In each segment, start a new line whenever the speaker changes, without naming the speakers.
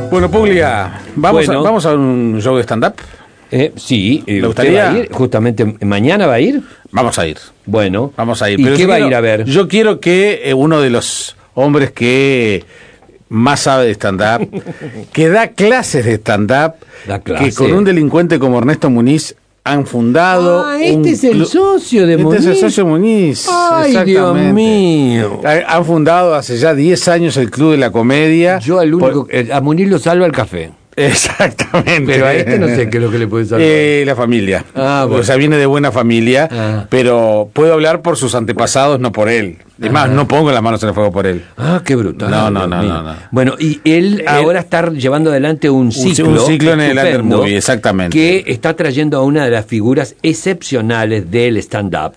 Bueno, Puglia, vamos a un show de stand-up.
Sí,
¿Le gustaría?
¿Va a ir? Justamente mañana va a ir.
Vamos a ir.
Bueno,
vamos a ir.
¿Y
pero
qué va a ir a ver?
Yo quiero que uno de los hombres que más sabe de stand-up, que da clases de stand-up, que con un delincuente como Ernesto Muniz han fundado.
Este es el socio de Muniz.
Este es el socio Muniz.
Ay, Dios mío.
Han fundado hace ya 10 años el Club de la Comedia.
Yo al único, a Muniz lo salva el café.
Exactamente.
Pero a este no sé qué es lo que le puede salvar.
La familia.
Bueno.
O sea, viene de buena familia, pero puedo hablar por sus antepasados, no por él. Es más, no pongo las manos en el fuego por él.
Qué brutal.
No.
Bueno, y él ahora está llevando adelante un ciclo
en el Under Movie, exactamente.
Que está trayendo a una de las figuras excepcionales del stand-up.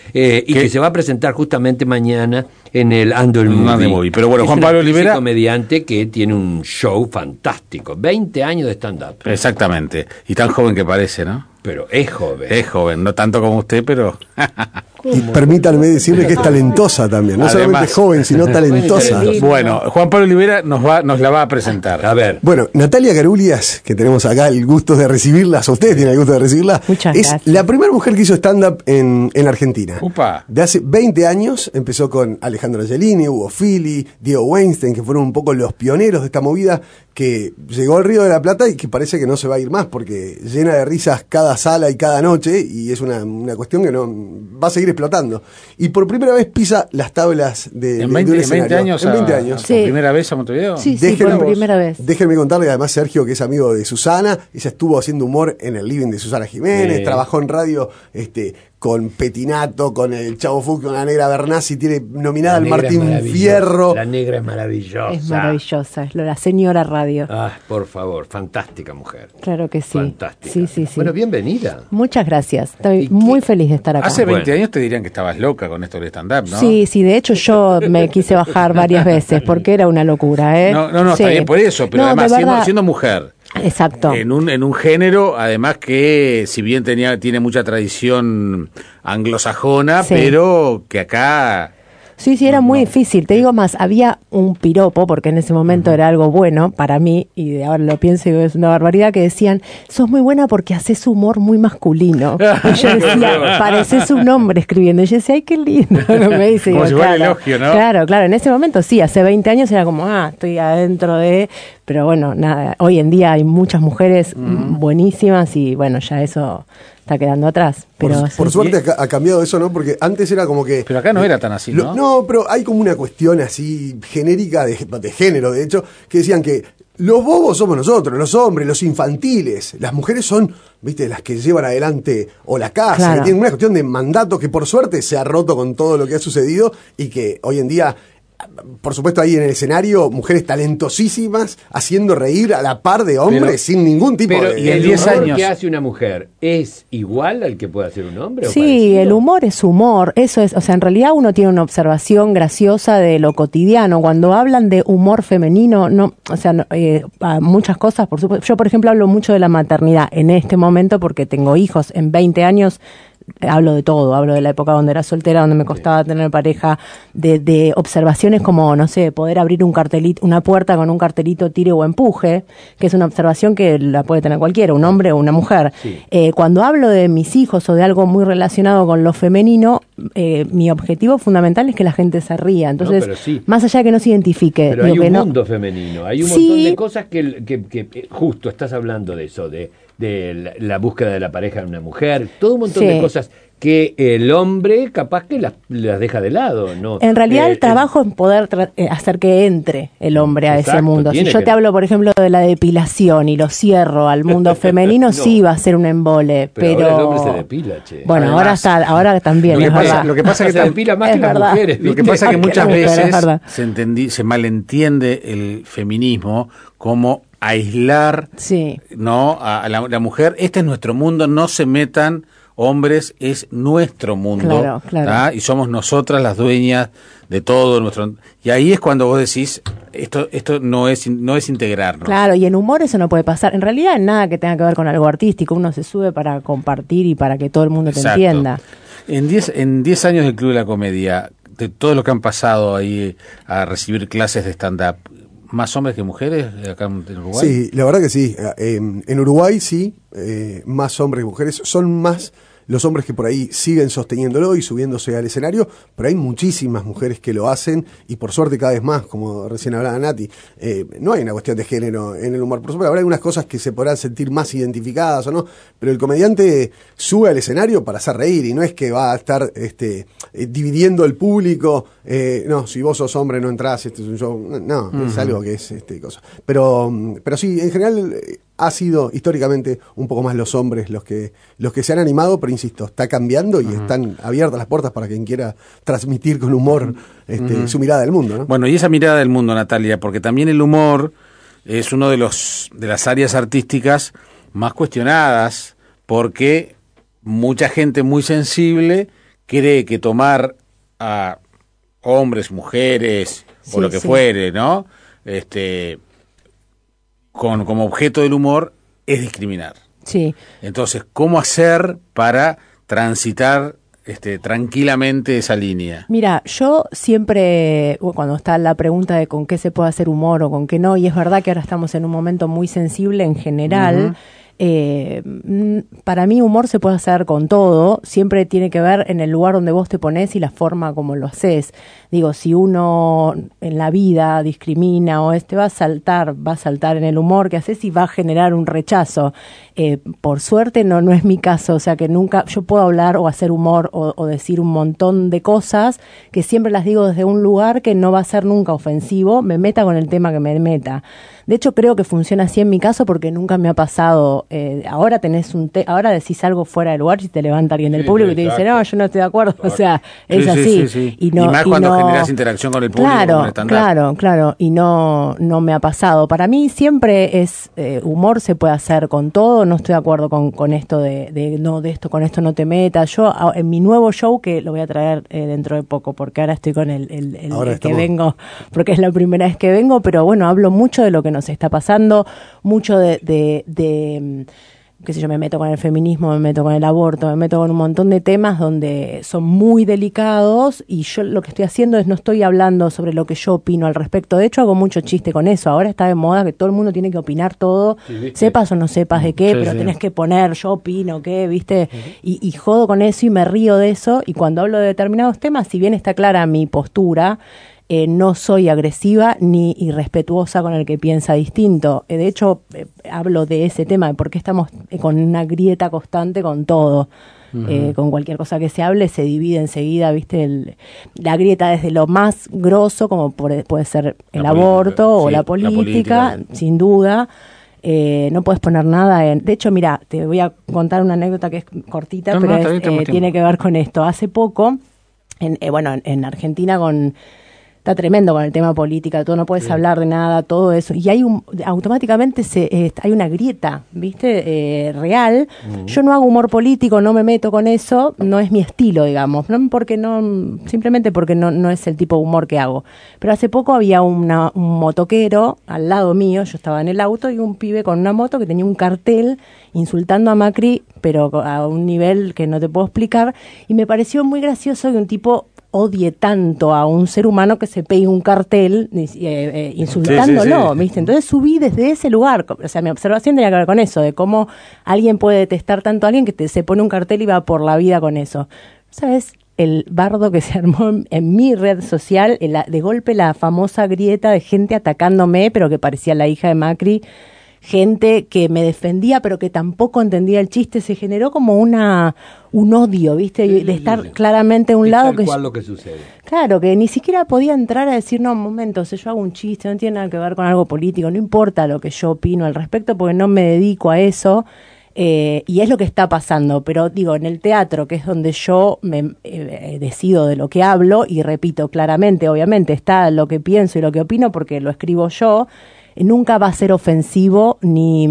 Y que se va a presentar justamente mañana en el Under Movie.
Pero bueno, Juan Pablo Olivera,
es un comediante que tiene un show fantástico. 20 años de stand-up.
Exactamente. Y tan joven que parece, ¿no?
Pero es joven.
Es joven, no tanto como usted, pero...
Y permítanme decirle que es talentosa también, no solamente joven, sino talentosa.
Bueno, Juan Pablo Olivera nos la va a presentar.
A ver.
Bueno, Natalia Garulias, que tenemos acá el gusto de recibirla, a ustedes tienen el gusto de recibirla.
Muchas
es
gracias.
la primera mujer que hizo stand-up en Argentina.
Upa.
De hace 20 años, empezó con Alejandro Angelini, Hugo Fili, Diego Weinstein, que fueron un poco los pioneros de esta movida, que llegó al Río de la Plata y que parece que no se va a ir más, porque llena de risas cada sala y cada noche, y es una cuestión que no va a seguir explotando. Y por primera vez pisa las tablas de un escenario.
20 años.
En 20 años.
Sí.
¿Por primera vez a Montevideo?
Sí, por primera vez.
Déjenme contarle, además, Sergio, que es amigo de Susana. Ella estuvo haciendo humor en el living de Susana Jiménez, trabajó en radio con Petinato, con el Chavo Fuchs, con la Negra Bernasi, tiene nominada al Martín Fierro.
La Negra es maravillosa.
Es maravillosa, es la señora radio.
Por favor, fantástica mujer.
Claro que sí.
Fantástica.
Sí.
Bueno, bienvenida.
Muchas gracias. Estoy muy feliz de estar acá.
Hace 20 años te dirían que estabas loca con esto del stand-up, ¿no?
Sí, de hecho yo me quise bajar varias veces porque era una locura, ¿eh?
No, está bien por eso, pero además siendo mujer.
Exacto.
En un género, además que si bien tiene mucha tradición anglosajona, pero que acá...
Sí, era muy difícil. Te digo más, había un piropo, porque en ese momento era algo bueno para mí, y de ahora lo pienso y es una barbaridad, que decían, sos muy buena porque haces humor muy masculino. Y yo decía, pareces un hombre escribiendo. Y yo decía, ay, qué lindo. Me dice,
como si fuera elogio, ¿no?
Claro, en ese momento sí, hace 20 años era como, estoy adentro de... Pero bueno, nada, hoy en día hay muchas mujeres buenísimas y bueno, ya eso... está quedando atrás. Pero
por suerte ha cambiado eso, ¿no? Porque antes era como que...
Pero acá no era tan así, ¿no?
No, pero hay como una cuestión así genérica de género, de hecho, que decían que los bobos somos nosotros, los hombres, los infantiles. Las mujeres son, viste, las que llevan adelante o la casa,
claro,
que tienen una cuestión de mandato que por suerte se ha roto con todo lo que ha sucedido y que hoy en día... Por supuesto, ahí en el escenario, mujeres talentosísimas haciendo reír a la par de hombres sin ningún tipo de...
¿Y el 10 años que hace una mujer es igual al que puede hacer un hombre?
Sí, el humor es humor. Eso es, o sea, en realidad uno tiene una observación graciosa de lo cotidiano. Cuando hablan de humor femenino, muchas cosas, por supuesto. Yo, por ejemplo, hablo mucho de la maternidad en este momento porque tengo hijos. En 20 años hablo de todo, hablo de la época donde era soltera, donde me costaba tener pareja, de observaciones como, no sé, poder abrir un cartelito, una puerta con un cartelito tire o empuje, que es una observación que la puede tener cualquiera, un hombre o una mujer. Sí. Cuando hablo de mis hijos o de algo muy relacionado con lo femenino, mi objetivo fundamental es que la gente se ría. Entonces, más allá de que no se identifique.
Pero hay un mundo femenino, hay un montón de cosas que justo estás hablando de eso, de la búsqueda de la pareja de una mujer, todo un montón de cosas que el hombre capaz que las deja de lado, ¿no?
En realidad el trabajo es poder hacer que entre el hombre a ese mundo. Si yo te hablo, por ejemplo, de la depilación y lo cierro al mundo femenino, sí va a ser un embole, pero
ahora el hombre se depila, che.
Bueno, además, ahora también
lo que pasa es que
se depila más que las mujeres, ¿viste?
Lo que pasa es que muchas veces se malentiende el feminismo como aislar, ¿no? a la mujer. Este es nuestro mundo, no se metan hombres, es nuestro mundo, claro. Y somos nosotras las dueñas de todo nuestro... Y ahí es cuando vos decís, esto no es integrarnos.
Claro, y en humor eso no puede pasar. En realidad nada que tenga que ver con algo artístico, uno se sube para compartir y para que todo el mundo te entienda.
En 10 años del Club de la Comedia, de todos los que han pasado ahí a recibir clases de stand-up, más hombres que mujeres acá en Uruguay?
Sí, la verdad que sí. En Uruguay sí, más hombres que mujeres. Son más los hombres que por ahí siguen sosteniéndolo y subiéndose al escenario, pero hay muchísimas mujeres que lo hacen y por suerte cada vez más, como recién hablaba Nati. No hay una cuestión de género en el humor. Por supuesto, habrá algunas cosas que se podrán sentir más identificadas o no, pero el comediante sube al escenario para hacer reír y no es que va a estar dividiendo el público. No, si vos sos hombre no entrás, este es un show. No, es algo que es cosa. Pero sí, en general ha sido históricamente un poco más los hombres los que se han animado, pero insisto, está cambiando y están abiertas las puertas para quien quiera transmitir con humor su mirada del mundo, ¿no?
Bueno, y esa mirada del mundo, Natalia, porque también el humor es uno de las áreas artísticas más cuestionadas, porque mucha gente muy sensible cree que tomar a hombres, mujeres o lo que fuere, ¿no? Como objeto del humor es discriminar.
Sí.
Entonces, ¿cómo hacer para transitar tranquilamente esa línea?
Mira, yo siempre, cuando está la pregunta de con qué se puede hacer humor o con qué no, y es verdad que ahora estamos en un momento muy sensible en general, para mí humor se puede hacer con todo, siempre tiene que ver en el lugar donde vos te pones y la forma como lo haces. Digo, si uno en la vida discrimina o va a saltar en el humor que haces y va a generar un rechazo. Por suerte no es mi caso, o sea que nunca, yo puedo hablar o hacer humor o decir un montón de cosas que siempre las digo desde un lugar que no va a ser nunca ofensivo, me meta con el tema que me meta. De hecho, creo que funciona así en mi caso porque nunca me ha pasado. Ahora ahora decís algo fuera de lugar y te levanta alguien del público y te dice, no, yo no estoy de acuerdo. O sea, es así.
Sí. Y más cuando generas interacción con el público.
Claro. Y no me ha pasado. Para mí siempre es humor se puede hacer con todo. No estoy de acuerdo con esto con esto no te metas. Yo en mi nuevo show, que lo voy a traer dentro de poco, porque ahora estoy con el que vengo, porque es la primera vez que vengo, pero bueno, hablo mucho de lo que nos está pasando, mucho de qué sé yo, me meto con el feminismo, me meto con el aborto, me meto con un montón de temas donde son muy delicados y yo lo que estoy haciendo es no estoy hablando sobre lo que yo opino al respecto. De hecho, hago mucho chiste con eso. Ahora está de moda que todo el mundo tiene que opinar todo, sepas o no sepas de qué, pero tenés que poner yo opino qué, ¿viste? Y jodo con eso y me río de eso. Y cuando hablo de determinados temas, si bien está clara mi postura, no soy agresiva ni irrespetuosa con el que piensa distinto. De hecho, hablo de ese tema, de por qué estamos con una grieta constante con todo. Con cualquier cosa que se hable se divide enseguida, ¿viste? La grieta desde lo más grosso, como puede ser el aborto o la política, sin duda. No puedes poner nada de hecho, mira, te voy a contar una anécdota que es cortita, tiene que ver con esto. Hace poco, en Argentina está tremendo con el tema política, tú no puedes hablar de nada, todo eso, y automáticamente hay una grieta, ¿viste? Real. Yo no hago humor político, no me meto con eso, no es mi estilo, digamos, simplemente porque no es el tipo de humor que hago. Pero hace poco había un motoquero al lado mío, yo estaba en el auto, y un pibe con una moto que tenía un cartel insultando a Macri, pero a un nivel que no te puedo explicar, y me pareció muy gracioso que un tipo odie tanto a un ser humano que se pegue un cartel insultándolo, ¿viste? Entonces subí desde ese lugar, o sea, mi observación tenía que ver con eso, de cómo alguien puede detestar tanto a alguien que se pone un cartel y va por la vida con eso. ¿Sabes? El bardo que se armó en mi red social, de golpe la famosa grieta de gente atacándome, pero que parecía la hija de Macri, gente que me defendía pero que tampoco entendía el chiste, se generó como un odio, ¿viste? De estar claramente a un lado
tal cual lo que sucede.
Claro, que ni siquiera podía entrar a decir, no, un momento, si yo hago un chiste, no tiene nada que ver con algo político, no importa lo que yo opino al respecto porque no me dedico a eso. Y es lo que está pasando, pero digo, en el teatro, que es donde yo me decido de lo que hablo, y repito claramente, obviamente está lo que pienso y lo que opino porque lo escribo yo, nunca va a ser ofensivo ni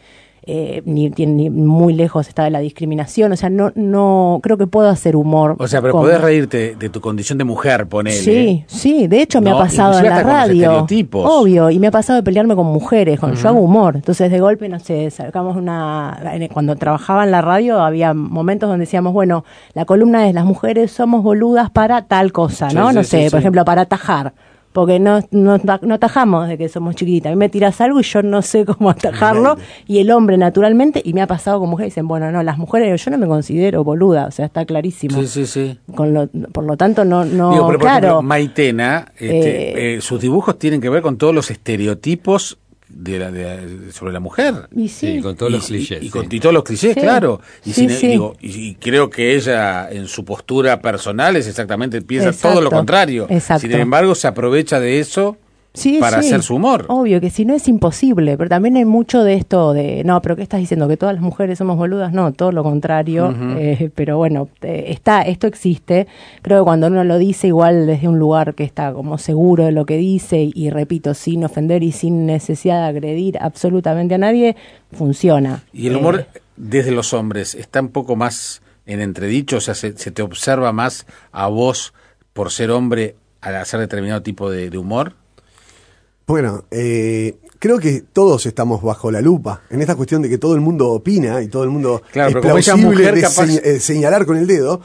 muy lejos está de la discriminación. O sea, no creo que puedo hacer humor.
O sea, pero podés reírte de tu condición de mujer, ponele.
Sí, de hecho me ha pasado en la radio. Obvio, y me ha pasado de pelearme con mujeres, yo hago humor. Entonces de golpe, no sé, sacamos cuando trabajaba en la radio había momentos donde decíamos, bueno, la columna es las mujeres somos boludas para tal cosa, ¿no? Por ejemplo, para atajar. porque no atajamos de que somos chiquititas. A mí me tiras algo y yo no sé cómo atajarlo, y el hombre naturalmente, y me ha pasado con mujeres, dicen, bueno, no, las mujeres, yo no me considero boluda, o sea, está clarísimo.
Sí.
Por lo tanto, no
Digo, pero,
claro.
Por ejemplo, Maitena, sus dibujos tienen que ver con todos los estereotipos sobre la mujer.
Y sí,
con todos los clichés.
Y todos los clichés, claro. Y creo que ella, en su postura personal, piensa todo lo contrario.
Exacto.
Sin embargo, se aprovecha de eso para hacer su humor.
Obvio que si no es imposible, pero también hay mucho de esto de, no, pero ¿qué estás diciendo? ¿Que todas las mujeres somos boludas? No, todo lo contrario. Uh-huh. Pero bueno, esto existe. Creo que cuando uno lo dice igual desde un lugar que está como seguro de lo que dice, y repito, sin ofender y sin necesidad de agredir absolutamente a nadie, funciona.
Y el humor desde los hombres está un poco más en entredicho, o sea, se te observa más a vos por ser hombre al hacer determinado tipo de humor.
Bueno, creo que todos estamos bajo la lupa en esta cuestión de que todo el mundo opina y todo el mundo
es
plausible de señalar con el dedo.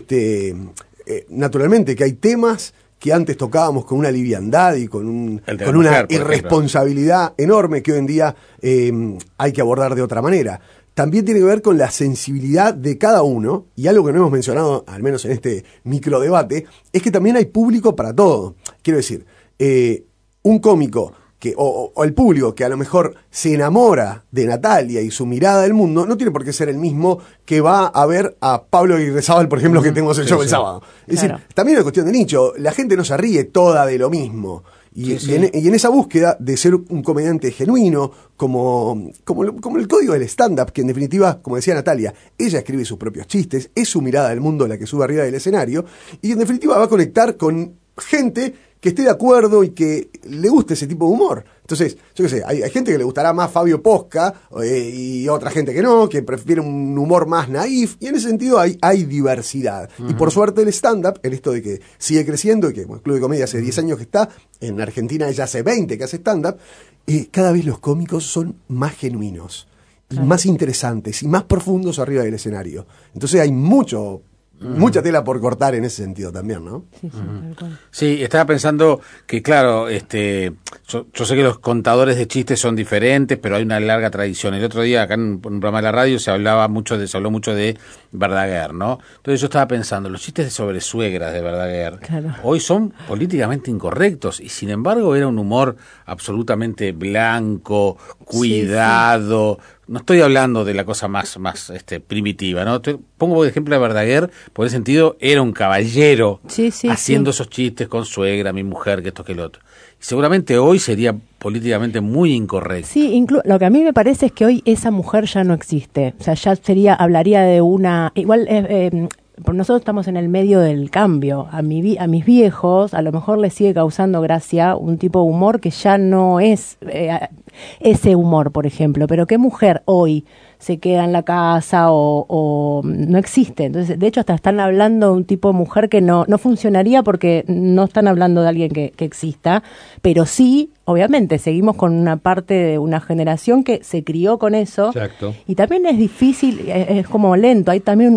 Naturalmente que hay temas que antes tocábamos con una liviandad y con una irresponsabilidad enorme que hoy en día hay que abordar de otra manera. También tiene que ver con la sensibilidad de cada uno, y algo que no hemos mencionado, al menos en este microdebate, es que también hay público para todo. Quiero decir, un cómico o el público que a lo mejor se enamora de Natalia y su mirada del mundo, no tiene por qué ser el mismo que va a ver a Pablo Aguirrezábal, por ejemplo, que tenemos el show el sábado. Es decir, también es cuestión de nicho. La gente no se ríe toda de lo mismo. Y en esa búsqueda de ser un comediante genuino, como el código del stand-up, que en definitiva, como decía Natalia, ella escribe sus propios chistes, es su mirada del mundo la que sube arriba del escenario, y en definitiva va a conectar con gente que esté de acuerdo y que le guste ese tipo de humor. Entonces, yo qué sé, hay gente que le gustará más Fabio Posca y otra gente que no, que prefiere un humor más naif, y en ese sentido hay diversidad. Uh-huh. Y por suerte el stand-up, en esto de que sigue creciendo, y que el Club de Comedia hace 10 años que está, en Argentina ya hace 20 que hace stand-up, cada vez los cómicos son más genuinos, y más interesantes, y más profundos arriba del escenario. Entonces hay mucha tela por cortar en ese sentido también, ¿no?
Sí, estaba pensando que, claro, yo sé que los contadores de chistes son diferentes, pero hay una larga tradición. El otro día, acá en un programa de la radio, se habló mucho de Verdaguer, ¿no? Entonces yo estaba pensando, los chistes sobre suegras de Verdaguer hoy son políticamente incorrectos, y sin embargo era un humor absolutamente blanco, cuidado. No estoy hablando de la cosa más primitiva, ¿no? Pongo por ejemplo a Verdaguer, por ese sentido, era un caballero haciendo esos chistes con suegra, mi mujer, que esto, que lo otro. Y seguramente hoy sería políticamente muy incorrecto.
Sí, lo que a mí me parece es que hoy esa mujer ya no existe. O sea, ya hablaría de una... Igual... nosotros estamos en el medio del cambio. A mis viejos a lo mejor les sigue causando gracia un tipo de humor que ya no es ese humor, por ejemplo. Pero ¿qué mujer hoy se queda en la casa o no existe? Entonces, de hecho, hasta están hablando de un tipo de mujer que no funcionaría, porque no están hablando de alguien que exista, pero sí, obviamente, seguimos con una parte de una generación que se crió con eso.
Exacto.
Y también es difícil, es como lento, hay también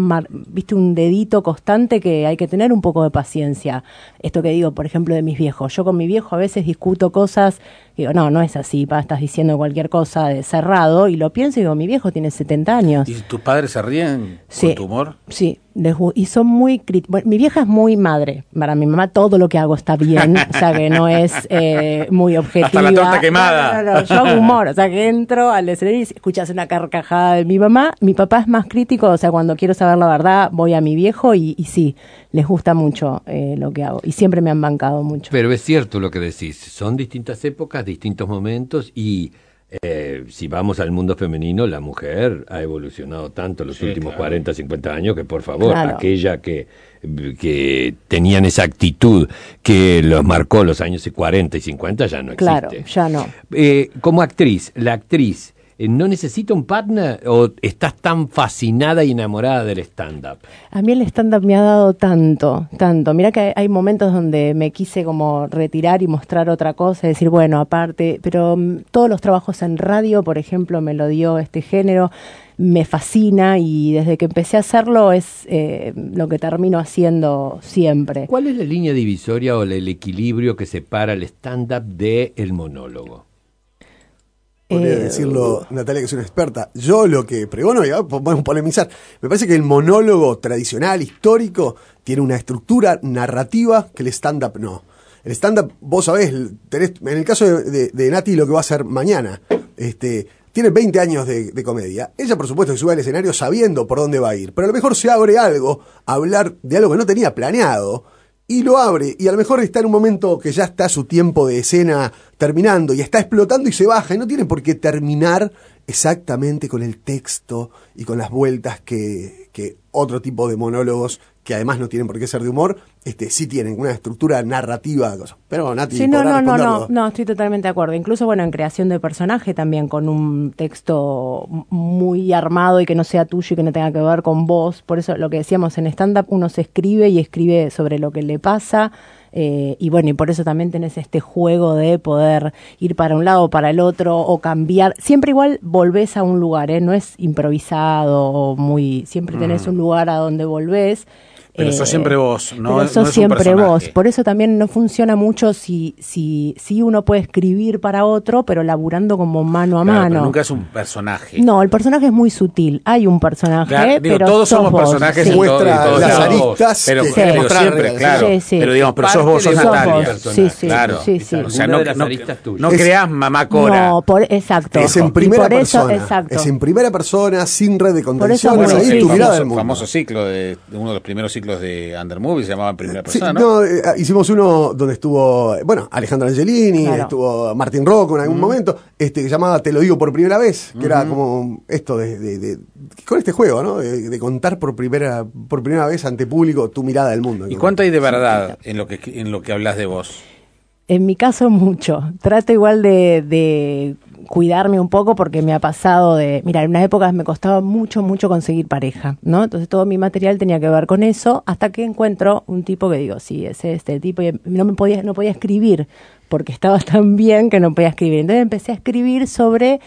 un dedito constante que hay que tener un poco de paciencia. Esto que digo, por ejemplo, de mis viejos. Yo con mi viejo a veces discuto cosas, digo, no es así, estás diciendo cualquier cosa de cerrado, y lo pienso y digo, mi viejo tiene 70 años.
¿Y tus padres se ríen con tu humor?
Sí, y son muy críticos. Bueno, mi vieja es muy madre. Para mi mamá todo lo que hago está bien, o sea que no es muy objetiva.
Hasta la torta quemada.
No, yo hago humor, o sea que entro al escenario y escuchas una carcajada de mi mamá. Mi papá es más crítico, o sea, cuando quiero saber la verdad voy a mi viejo y sí, les gusta mucho lo que hago, y siempre me han bancado mucho.
Pero es cierto lo que decís, son distintas épocas, distintos momentos, y si vamos al mundo femenino, la mujer ha evolucionado tanto los últimos 40, 50 años, que por favor, aquella que tenían esa actitud que los marcó los años 40 y 50 ya no existe.
Claro, ya no.
Como actriz, la actriz ¿no necesita un partner o estás tan fascinada y enamorada del stand-up?
A mí el stand-up me ha dado tanto. Mira que hay momentos donde me quise como retirar y mostrar otra cosa, decir, bueno, aparte, pero todos los trabajos en radio, por ejemplo, me lo dio este género, me fascina y desde que empecé a hacerlo es lo que termino haciendo siempre.
¿Cuál es la línea divisoria o el equilibrio que separa el stand-up del monólogo?
Podría decirlo Natalia, que es una experta. Yo lo que pregono, y podemos polemizar, me parece que el monólogo tradicional, histórico, tiene una estructura narrativa que el stand-up no. El stand-up, vos sabés, en el caso de Nati, lo que va a hacer mañana, tiene 20 años de comedia. Ella, por supuesto, que sube al escenario sabiendo por dónde va a ir, pero a lo mejor se abre algo, a hablar de algo que no tenía planeado, y lo abre, y a lo mejor está en un momento que ya está su tiempo de escena terminando, y está explotando y se baja, y no tiene por qué terminar exactamente con el texto y con las vueltas que otro tipo de monólogos, que además no tienen por qué ser de humor, sí tienen una estructura narrativa. Pero Nati,
sí, no, estoy totalmente de acuerdo. Incluso, bueno, en creación de personaje también, con un texto muy armado y que no sea tuyo y que no tenga que ver con vos. Por eso lo que decíamos, en stand-up uno se escribe y escribe sobre lo que le pasa. Y bueno, y por eso también tenés este juego de poder ir para un lado o para el otro o cambiar. Siempre igual volvés a un lugar, no es improvisado o siempre tenés un lugar a donde volvés.
Pero sos siempre vos, ¿no?
Pero sos siempre vos. Por eso también no funciona mucho si uno puede escribir para otro, pero laburando como mano a mano.
Pero nunca es un personaje.
No, el personaje es muy sutil. Hay un personaje, pero
todos somos
vos.
personajes.
Sí.
Muestra las aristas.
Pero
que
siempre, claro.
Sí.
Pero digamos, pero sos vos, sos Natalia.
Sí.
Claro.
Sí.
O sea, no creás mamá Cora.
No, exacto.
Es en primera persona.
Exacto.
Es en primera persona, sin red de contención.
Por eso,
ahí tu mirada del mundo.
Famoso ciclo de uno de los primeros ciclos de Under Movie se llamaba en primera persona,
sí,
¿no?
Hicimos uno donde estuvo, Alejandro Angelini,
claro.
Estuvo Martín Rocco en algún momento, que llamaba Te lo digo por primera vez, que era como esto con este juego, ¿no? De contar por primera vez ante público tu mirada del mundo.
¿Y cuánto hay de verdad en lo que hablas de vos?
En mi caso, mucho. Trato igual de cuidarme un poco porque me ha pasado mira, en unas épocas me costaba mucho conseguir pareja, ¿no? Entonces todo mi material tenía que ver con eso, hasta que encuentro un tipo que digo, sí, es este tipo, y no podía escribir porque estaba tan bien que no podía escribir. Entonces empecé a escribir sobre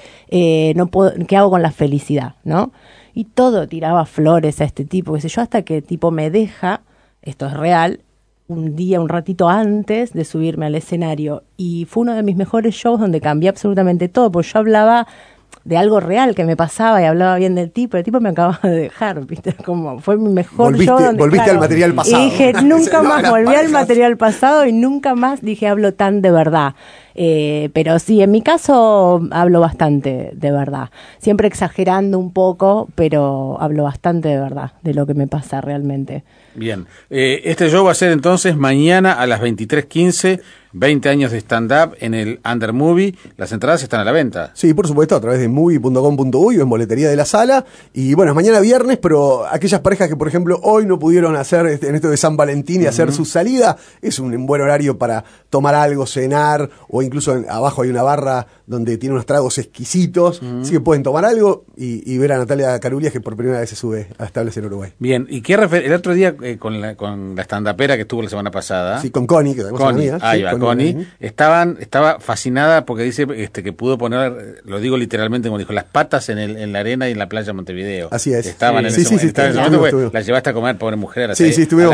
qué hago con la felicidad, ¿no? Y todo tiraba flores a este tipo, qué sé yo, hasta que el tipo me deja, esto es real, un ratito antes de subirme al escenario, y fue uno de mis mejores shows donde cambié absolutamente todo, porque yo hablaba de algo real que me pasaba y hablaba bien del tipo, el tipo me acababa de dejar, ¿viste? Como fue mi mejor show.
Volviste al material pasado.
Y dije, nunca más, volví al material pasado y nunca más dije, hablo tan de verdad. Pero sí, en mi caso hablo bastante de verdad, siempre exagerando un poco, pero hablo bastante de verdad, de lo que me pasa realmente.
Bien, este show va a ser entonces mañana a las 23:15, 20 años de stand-up en el Under Movie. Las entradas están a la venta.
Sí, por supuesto, a través de movie.com.uy o en boletería de la sala. Y bueno, es mañana viernes, pero aquellas parejas que, por ejemplo, hoy no pudieron hacer en esto de San Valentín y hacer su salida, es un buen horario para tomar algo, cenar, o incluso abajo hay una barra donde tiene unos tragos exquisitos, así que pueden tomar algo y ver a Natalia Carulias, que por primera vez se sube a las tablas en Uruguay.
Bien, ¿y qué el otro día con la stand-upera que estuvo la semana pasada?
Sí, con Connie, que tenemos una amiga.
Ahí va, Connie. Estaba fascinada porque dice que pudo poner, lo digo literalmente como dijo, las patas en la arena y en la playa de Montevideo.
Así es.
Estaban en ese momento, la llevaste a comer, pobre mujer.
Sí, estuvimos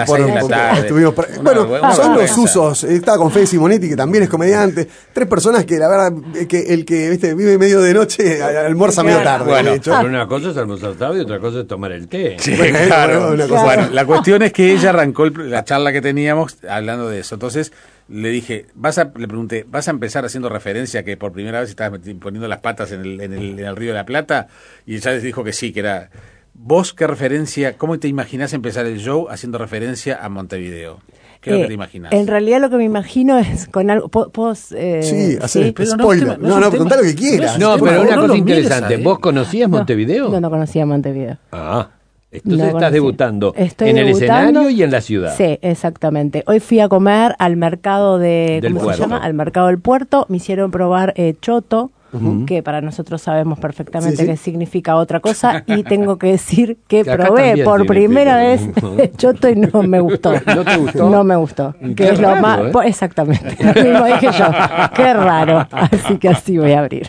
son los usos. Estaba con Fede Simonetti, que también es comediante. 3 personas que la verdad, que el que vive medio de noche almuerza medio tarde.
Bueno, pero una cosa es almorzar tarde y otra cosa es tomar el té.
Sí, claro. Bueno, la cuestión es que ella arrancó la charla que teníamos hablando de eso. Entonces le dije, le pregunté, ¿vas a empezar haciendo referencia a que por primera vez estabas poniendo las patas en el Río de la Plata? Y ella dijo que sí, que era... ¿Vos qué referencia, cómo te imaginás empezar el show haciendo referencia a Montevideo? ¿Qué es lo que te imaginas?
En realidad lo que me imagino es con algo...
sí, hacer spoiler. No, contá lo que quieras.
No, pero una cosa interesante. ¿Vos conocías Montevideo?
No conocía Montevideo.
Entonces estás debutando en el escenario y en la ciudad.
Sí, exactamente. Hoy fui a comer al mercado
del
¿cómo
puerto.
se llama? Al mercado del puerto. Me hicieron probar choto. que para nosotros sabemos perfectamente qué significa otra cosa, y tengo que decir que probé por primera vez choto y no me gustó.
¿No te gustó?
No me gustó. Que es
raro,
lo más... Exactamente. Lo mismo dije yo. Qué raro. Así que así voy a abrir.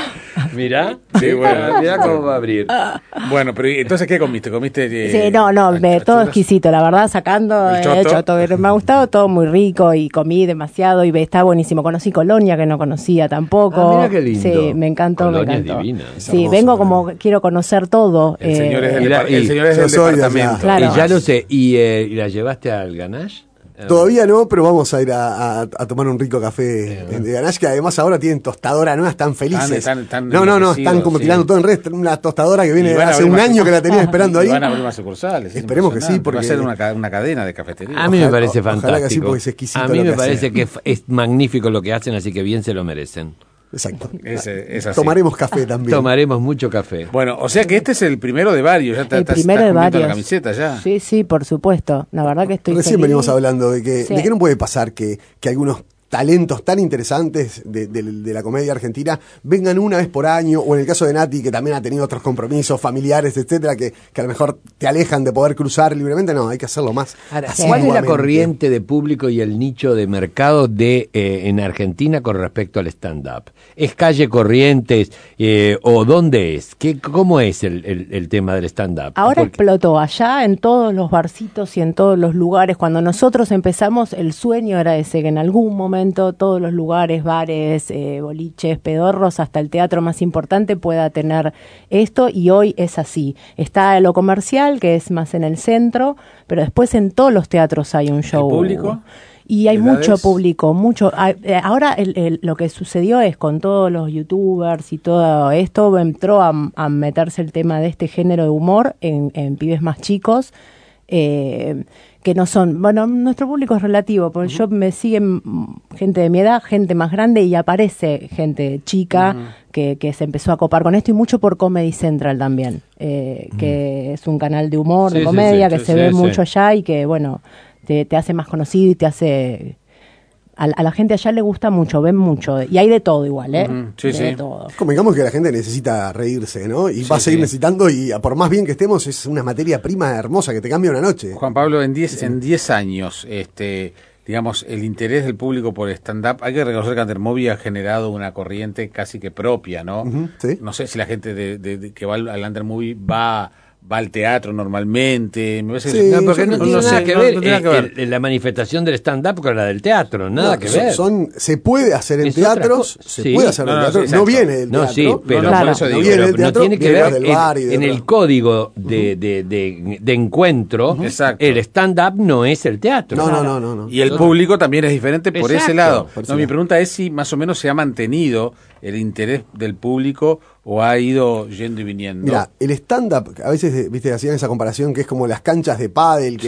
Mirá, sí, bueno, mirá cómo va a abrir.
Bueno, pero entonces, ¿qué comiste?
Sí, todo exquisito, la verdad, sacando choto, me ha gustado todo muy rico y comí demasiado y está buenísimo. Conocí Colonia, que no conocía tampoco.
Mira qué lindo.
Sí, me encantó,
Colonia
me encantó.
Es divina.
Sí, hermoso, vengo como quiero conocer todo.
El señor es del departamento.
Claro.
Y ya lo sé. ¿Y la llevaste al Ganache?
Todavía no, pero vamos a ir a tomar un rico café de Ganache, que además ahora tienen tostadora nueva, están felices. Están como tirando todo en red. Una tostadora que viene hace un año que la tenían esperando ahí.
Van a abrir más sucursales.
Esperemos que sí, porque
va a ser una cadena de cafetería.
A mí me parece fantástico.
Que sí, porque es exquisito.
A mí me parece que es magnífico lo que hacen, así que bien se lo merecen.
Exacto.
Es así.
Tomaremos café también.
Tomaremos mucho café.
Bueno, o sea que este es el primero de varios. Ya
el primero de varios.
La camiseta ya.
Sí, por supuesto. La verdad que estoy
Recién
feliz.
venimos hablando de que no puede pasar que algunos talentos tan interesantes de la comedia argentina vengan una vez por año, o en el caso de Nati, que también ha tenido otros compromisos familiares, etcétera, que a lo mejor te alejan de poder cruzar libremente. No, hay que hacerlo más.
Ahora, ¿cuál es la corriente de público y el nicho de mercado en Argentina con respecto al stand-up? ¿Es calle Corrientes o dónde es? ¿Cómo es el tema del stand-up?
Ahora explotó allá en todos los barcitos y en todos los lugares. Cuando nosotros empezamos, el sueño era ese, que en algún momento todos los lugares, bares, boliches, pedorros, hasta el teatro más importante pueda tener esto, y hoy es así. Está lo comercial, que es más en el centro, pero después en todos los teatros hay un show.
¿El público?
Y hay mucho público, mucho. Ahora lo que sucedió es, con todos los youtubers y todo esto, entró a meterse el tema de este género de humor en pibes más chicos, que no son, bueno, nuestro público es relativo, porque me siguen gente de mi edad, gente más grande, y aparece gente chica que se empezó a copar con esto, y mucho por Comedy Central también, que es un canal de humor, de comedia, que se ve mucho allá, y que, bueno, te hace más conocido y te hace... A la gente allá le gusta mucho, ven mucho, y hay de todo igual, de todo.
Convengamos que la gente necesita reírse, ¿no? Y va a seguir necesitando, y por más bien que estemos, es una materia prima hermosa que te cambia una noche.
Juan Pablo, en 10 años, digamos, el interés del público por stand-up, hay que reconocer que Undermovie ha generado una corriente casi que propia, ¿no? No sé si la gente que va al Undermovie va al teatro normalmente. Me parece
porque no tiene nada que ver la manifestación del stand-up con la del teatro, nada que ver.
Se puede hacer en teatros, no viene del teatro.
No, sí, pero por eso digo, no tiene que ver en el código de encuentro. El stand-up no es el teatro.
No.
Y el público también es diferente por ese lado. Mi pregunta es si más o menos se ha mantenido el interés del público o ha ido yendo y viniendo.
Mira, el stand-up, a veces, viste, hacían esa comparación que es como las canchas de pádel.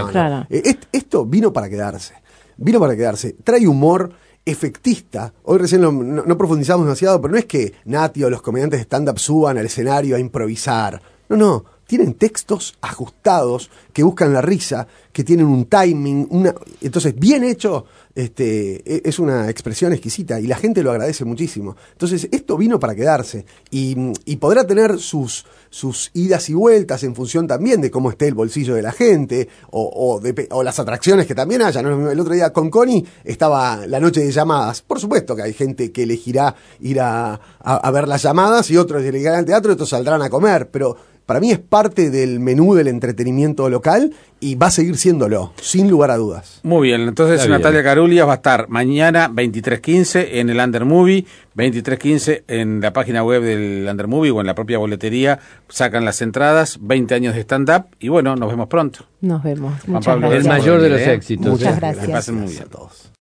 Esto vino para quedarse. Trae humor efectista. Hoy recién no profundizamos demasiado, pero no es que Nati o los comediantes de stand-up suban al escenario a improvisar. No. Tienen textos ajustados que buscan la risa, que tienen un timing, entonces bien hecho, es una expresión exquisita y la gente lo agradece muchísimo. Entonces esto vino para quedarse y podrá tener sus idas y vueltas en función también de cómo esté el bolsillo de la gente o las atracciones que también haya, ¿no? El otro día con Connie estaba la noche de llamadas. Por supuesto que hay gente que elegirá ir a ver las llamadas y otros elegirán al teatro y otros saldrán a comer, pero para mí es parte del menú del entretenimiento local y va a seguir siéndolo, sin lugar a dudas.
Muy bien, entonces Natalia Carulias va a estar mañana 23:15 en el Undermovie, 23:15 en la página web del Undermovie o en la propia boletería, sacan las entradas, 20 años de stand-up y bueno, nos vemos pronto.
Nos vemos.
Juan Pablo, el mayor de los éxitos.
Muchas gracias.
Que pasen muy bien.
A todos.